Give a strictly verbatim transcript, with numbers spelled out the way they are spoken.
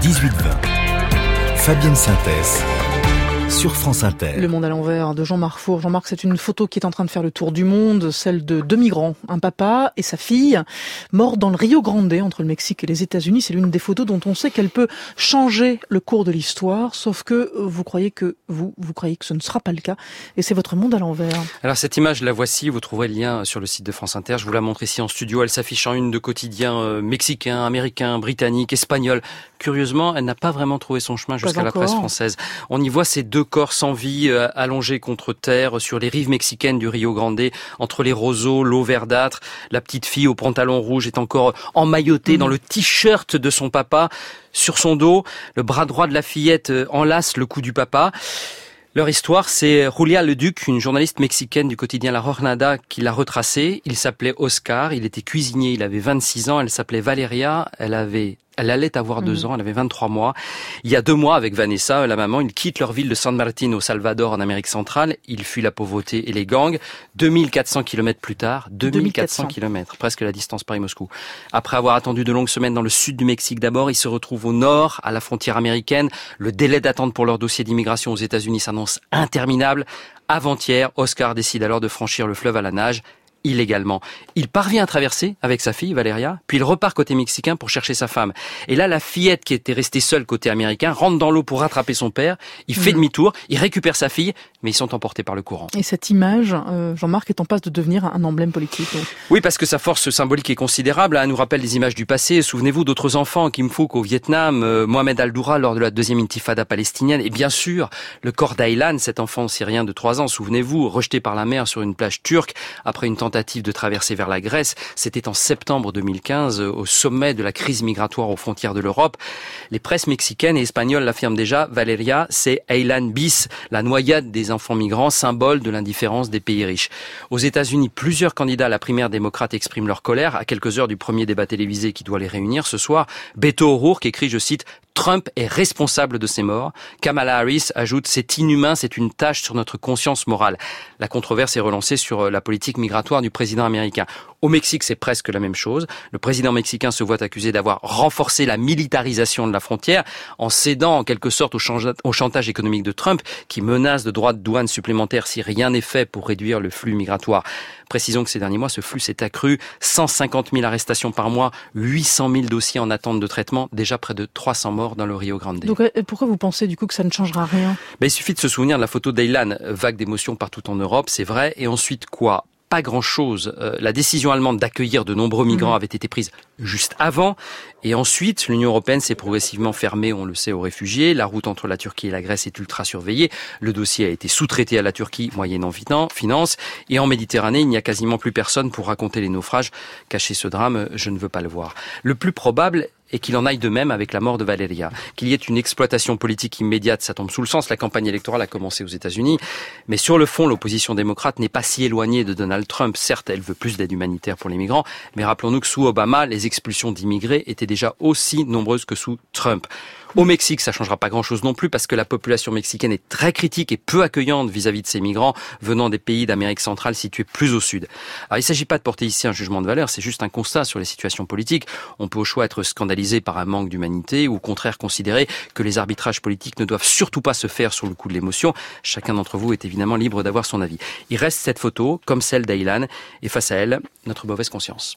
dix-huit vingt. Fabienne Synthèse sur France Inter. Le monde à l'envers de Jean-Marc Four. Jean-Marc, c'est une photo qui est en train de faire le tour du monde, celle de deux migrants, un papa et sa fille, morts dans le Rio Grande, entre le Mexique et les États-Unis. C'est l'une des photos dont on sait qu'elle peut changer le cours de l'histoire, sauf que vous croyez que vous, vous croyez que ce ne sera pas le cas, et c'est votre monde à l'envers. Alors cette image, la voici, vous trouverez le lien sur le site de France Inter. Je vous la montre ici en studio. Elle s'affiche en une de quotidiens euh, mexicains, américains, britanniques, espagnols. Curieusement, elle n'a pas vraiment trouvé son chemin jusqu'à la presse française. On y voit ces deux corps sans vie, euh, allongés contre terre sur les rives mexicaines du Rio Grande, entre les roseaux, l'eau verdâtre. La petite fille au pantalon rouge est encore emmaillotée mmh. dans le t-shirt de son papa. Sur son dos, le bras droit de la fillette enlace le cou du papa. Leur histoire, c'est Julia Leduc, une journaliste mexicaine du quotidien La Jornada, qui l'a retracée. Il s'appelait Oscar, il était cuisinier, il avait vingt-six ans, elle s'appelait Valeria, elle avait... Elle allait avoir deux mmh. ans, elle avait vingt-trois mois. Il y a deux mois, avec Vanessa, la maman, ils quittent leur ville de San Martín au Salvador, en Amérique centrale. Ils fuient la pauvreté et les gangs. deux mille quatre cents kilomètres plus tard, deux mille quatre cents kilomètres, presque la distance Paris-Moscou. Après avoir attendu de longues semaines dans le sud du Mexique d'abord, ils se retrouvent au nord, à la frontière américaine. Le délai d'attente pour leur dossier d'immigration aux États-Unis s'annonce interminable. Avant-hier, Oscar décide alors de franchir le fleuve à la nage. Illégalement. Il parvient à traverser avec sa fille, Valeria, puis il repart côté mexicain pour chercher sa femme. Et là, la fillette qui était restée seule côté américain rentre dans l'eau pour rattraper son père. Il fait mmh. demi-tour, il récupère sa fille, mais ils sont emportés par le courant. Et cette image, euh, Jean-Marc, est en passe de devenir un emblème politique. Donc. Oui, parce que sa force symbolique est considérable. Elle nous rappelle des images du passé. Souvenez-vous d'autres enfants, Kim Phuc au Vietnam, euh, Mohamed Al-Doura lors de la deuxième intifada palestinienne. Et bien sûr, le corps d'Aylan, cet enfant syrien de trois ans, souvenez-vous, rejeté par la mer sur une plage turque après une tentative tentative de traverser vers la Grèce. C'était en septembre deux mille quinze, au sommet de la crise migratoire aux frontières de l'Europe. Les presses mexicaines et espagnoles l'affirment déjà, Valeria, c'est Aylan bis, la noyade des enfants migrants, symbole de l'indifférence des pays riches. Aux États-Unis, plusieurs candidats à la primaire démocrate expriment leur colère à quelques heures du premier débat télévisé qui doit les réunir ce soir. Beto O'Rourke écrit, je cite, Trump est responsable de ces morts. Kamala Harris ajoute, c'est inhumain, c'est une tâche sur notre conscience morale. La controverse est relancée sur la politique migratoire du président américain. Au Mexique, c'est presque la même chose. Le président mexicain se voit accusé d'avoir renforcé la militarisation de la frontière en cédant en quelque sorte au chantage économique de Trump qui menace de droits de douane supplémentaires si rien n'est fait pour réduire le flux migratoire. Précisons que ces derniers mois, ce flux s'est accru. cent cinquante mille arrestations par mois, huit cent mille dossiers en attente de traitement, déjà près de trois cents morts dans le Rio Grande. Donc pourquoi vous pensez du coup que ça ne changera rien ? Ben, il suffit de se souvenir de la photo d'Aylan, vague d'émotions partout en Europe, c'est vrai. Et ensuite quoi ? Pas grand-chose. Euh, la décision allemande d'accueillir de nombreux migrants mmh. avait été prise juste avant. Et ensuite, l'Union européenne s'est progressivement fermée, on le sait, aux réfugiés. La route entre la Turquie et la Grèce est ultra surveillée. Le dossier a été sous-traité à la Turquie, moyennant finance. Et en Méditerranée, il n'y a quasiment plus personne pour raconter les naufrages. Cacher ce drame, je ne veux pas le voir. Le plus probable et qu'il en aille de même avec la mort de Valeria. Qu'il y ait une exploitation politique immédiate, ça tombe sous le sens. La campagne électorale a commencé aux États-Unis. Mais sur le fond, l'opposition démocrate n'est pas si éloignée de Donald Trump. Certes, elle veut plus d'aide humanitaire pour les migrants, mais rappelons-nous que sous Obama, les expulsions d'immigrés étaient déjà aussi nombreuses que sous Trump. Au Mexique, ça changera pas grand-chose non plus parce que la population mexicaine est très critique et peu accueillante vis-à-vis de ces migrants venant des pays d'Amérique centrale situés plus au sud. Alors, il ne s'agit pas de porter ici un jugement de valeur, c'est juste un constat sur les situations politiques. On peut au choix être scandalisé par un manque d'humanité ou au contraire considérer que les arbitrages politiques ne doivent surtout pas se faire sur le coup de l'émotion. Chacun d'entre vous est évidemment libre d'avoir son avis. Il reste cette photo, comme celle d'Aylan, et face à elle, notre mauvaise conscience.